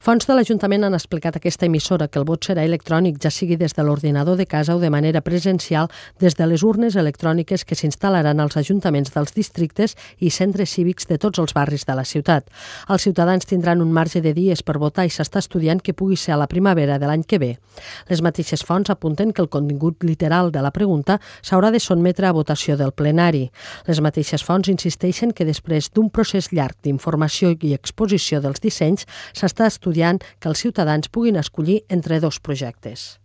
Fonts de l'Ajuntament han explicat a aquesta emissora que el vot serà electrònic, ja sigui des de l'ordinador de casa o de manera presencial des de les urnes electròniques que s'instal·laran als ajuntaments dels districtes i centres cívics de tots els barris de la ciutat. Els ciutadans tindran un marge de dies per votar i s'està estudiant que pugui ser a la primavera de l'any que ve. Les mateixes fonts apunten que el contingut literal de la pregunta s'haurà de sotmetre a votació del plenari. Les mateixes fonts insisteixen que després d'un procés llarg d'informació i exposició dels dissenys s'està estudiant que els ciutadans puguin escollir entre dos projectes.